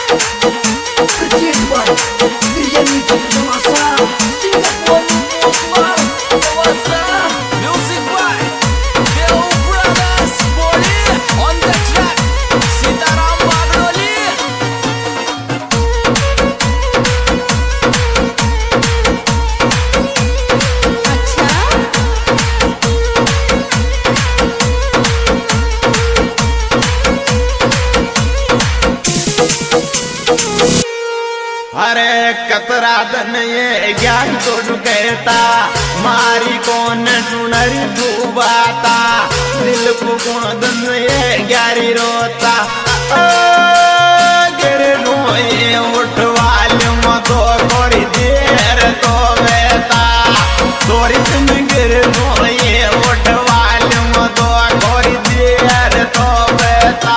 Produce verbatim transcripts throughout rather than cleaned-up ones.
अरे कतरा दन ये ज्ञान तो कहता मारी कौन सुनरी डूबाता दिल को कौन दन ये ग्यारी रोता गिर रोए उठवाल मतो थोड़ी देर तो बेता थोड़ी तुम गिर रोए उठवाल मतो थोड़ी देर तो बेता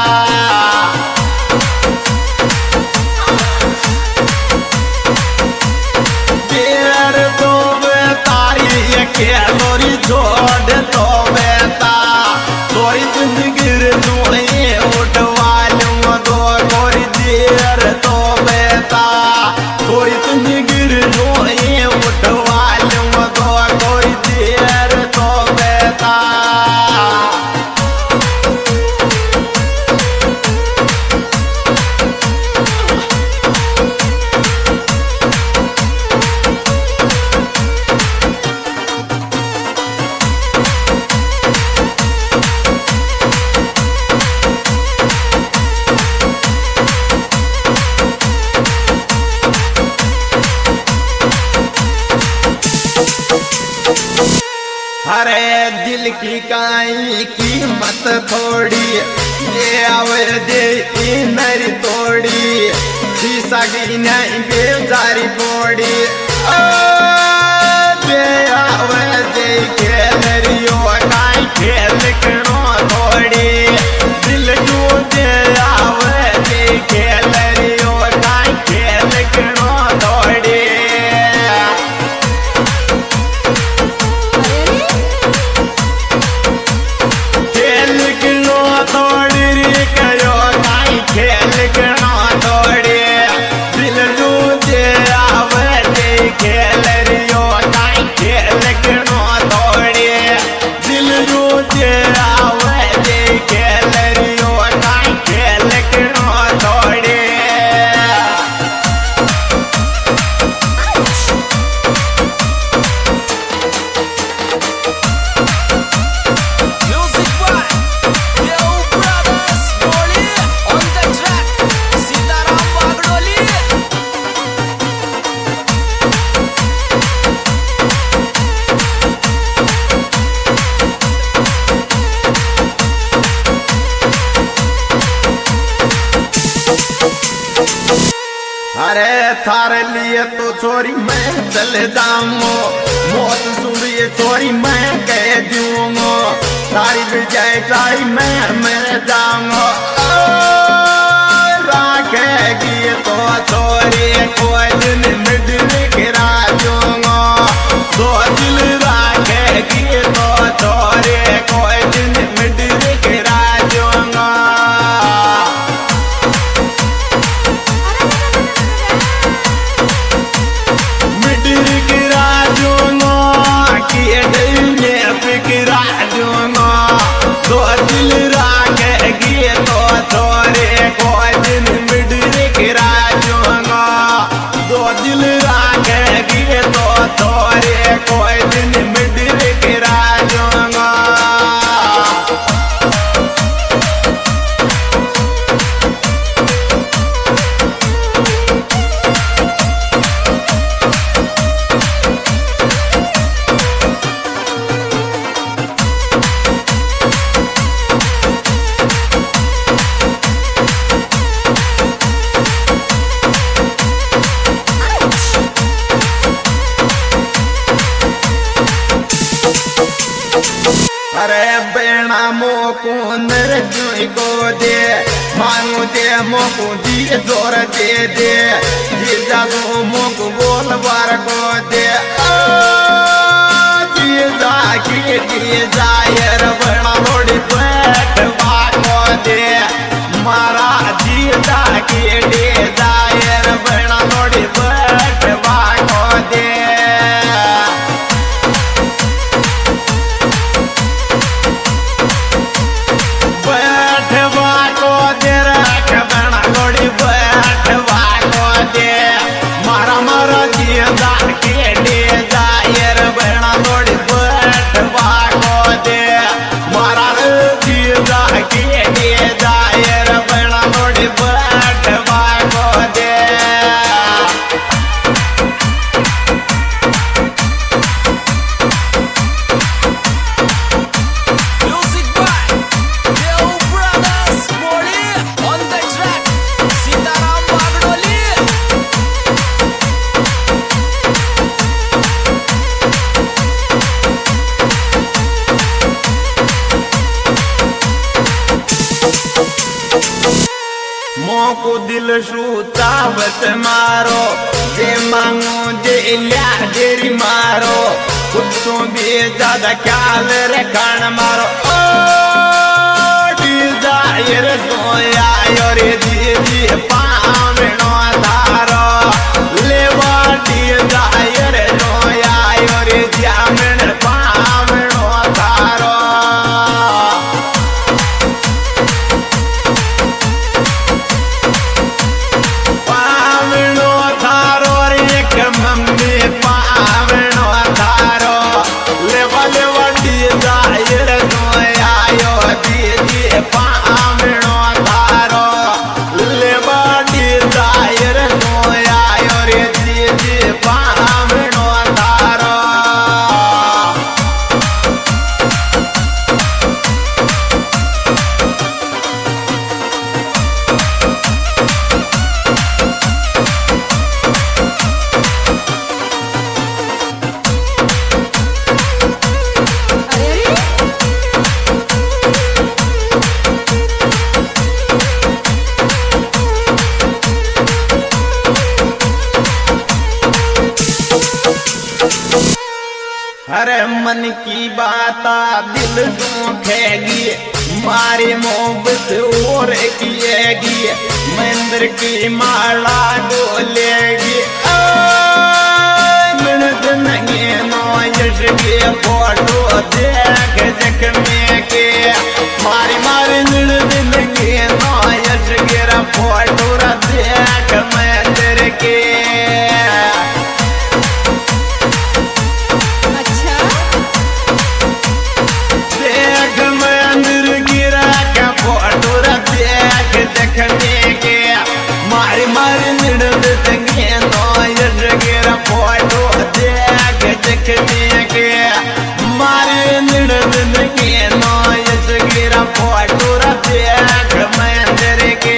लोरी छोड़ तो बेता थोड़ी जिंदगी रोए उठवाल दो थोड़ी देर तो बेता थोड़ी जिंदगी रोए उठवाल दो थोड़ी देर तो बेता अरे दिल की काई कीमत थोड़ी ये आवे दे नरी तोड़ी शीशा की नहीं बेजारी पोड़ी दे आवे दे खेलरियो काई खेल करो थोड़ी दिल जो दे आवे दे खेलरियो काई खेल करो थोड़ी अरे थारे लिए तो छोरी मैं चल जाऊंगो मौत सुनिए छोरी मैं कह दूंगो सारी विजय चाही मैं मर जाऊंगो राखेगी तो छोरी कोई दिन मिडल गिरा दूंगो दो दिल राखेगी तो छोरी कोई दिन मिडल गिरा दूंगो दो दिल राखेगी तो छोरे कोई दिन मिडल गिरा दूंगा दो दिल राखेगी तो छोरे कोई दिन मिडल गिरा दूंगा अरे बेना मोको नर जुई को दे मांगू दे मोको दी जोर दे दे जीजा को मोको बोल बार को दे जीजा की जीजा यार बेना रोड़ी बैठ बाको दे मारा जीजा की मोको दिल शू चावत मारो जे मांगो जे लिया डेरी मारो कुछों भी ज्यादा ख्याल रखण मारो ओ डिजायर सोया योरे दीदी पावनो तारो लेवा डिजायर सोया योरे जामन पावनो तारो अरे मन की बात दिल दुखेगी मारी मोहब्बत और किएगी मंदिर की माला डोलेगी के फोटो देख देख में के मारी मारी दिन के नौयश गिरा फोटो देख मंदिर के देखने के मारी मारी निड़े नौयश गिरा फोटो देख देखने के मारी निड़े नौयश गिरा फोटो देख मंदिर के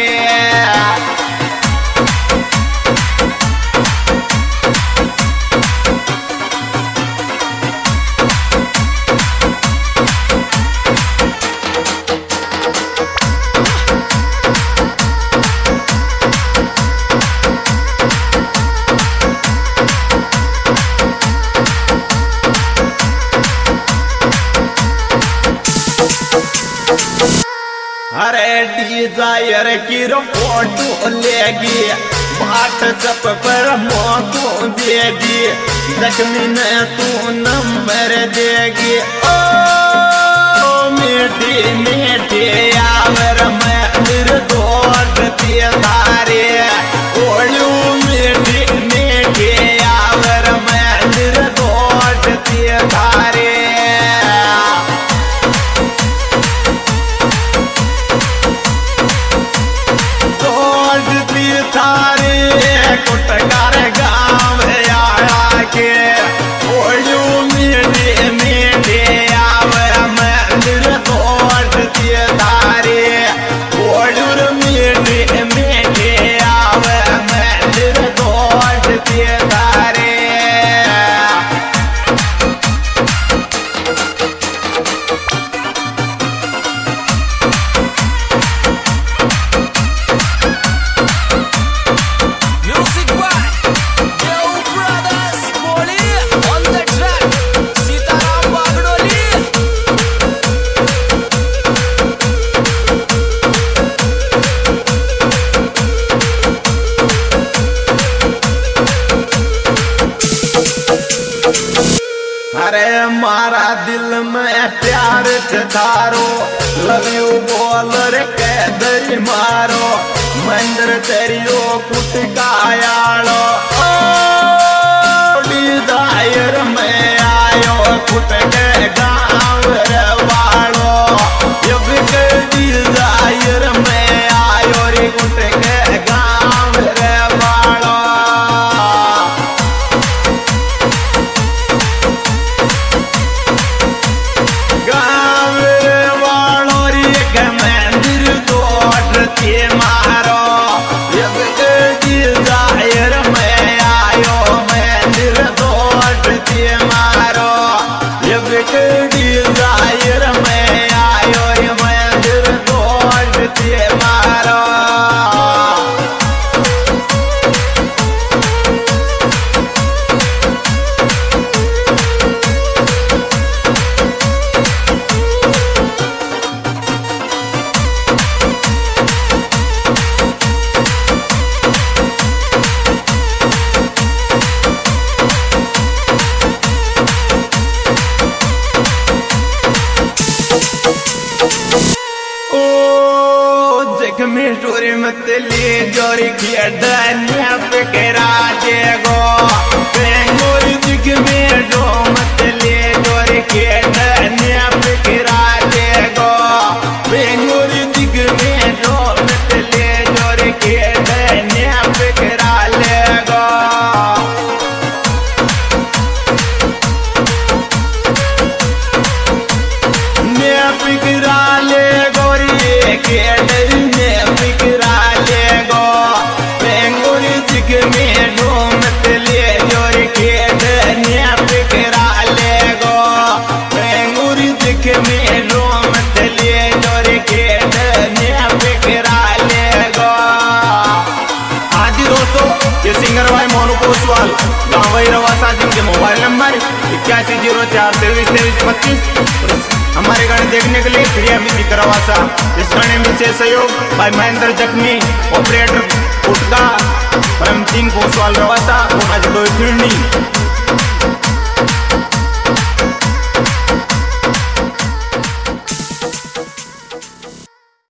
अरे डिजायर की फोटो लेगी व्हाट्सएप पर मोको देगी जख्मी ने तू नंबर देगी ओ मीठी मीठी यावर मैं निर्दोष तारे ओलू मीठी मीठी यावर मैं निर्दोष तारे थारे कुटकार गाँव आया के ओलू मीठे मीठे आवर मंदिर तोड़ दिए तारे ओलू मीठे मीठे आवर मंदिर तोड़ दिए तारे अरे मारा दिल में प्यार थारो लव यू बोल रे कैदरी मारो मंदिर तेरियो कुट कायालो डिजायर में आयो कुट के गाँव रे वालो जब के डिजायर में आयो रे कुट के गाँव रे वालो मारो डिजायर में आयो मंदिर तोड़ मारो स्टोरी मत ले जोरी खेडनिया पे करा देगो बेंगोरी दिख में जो मत ले जोरी खेडनिया पे करा देगो बेंगोरी दिख में जो मत ले जोरी खेडनिया पे करा लेगो ने पिकरा ले गोरी खेडर ने पिकरा ले गो बेंगोरी दिख में जो मत ले जोरी खेडनिया पे करा ले गो बेंगोरी दिख में जो मत ले जोरी खेडनिया पे करा ले गो। हाँ जी दोस्तों, ये सिंगर भाई मोनू पोसवाल गाँव वही रवासा, जिनके मोबाइल नंबर इक्यासी जीरो चार तेईस तेईस पच्चीस। हमारे गाने देखने के लिए प्रिया म्यूजिक रवासा। इस गाने में विशेष सहयोग भाई महेंद्र जख्मी, ऑपरेटर उटका, परम सिंह पोसवाल रवासा, आज दो फिरनी।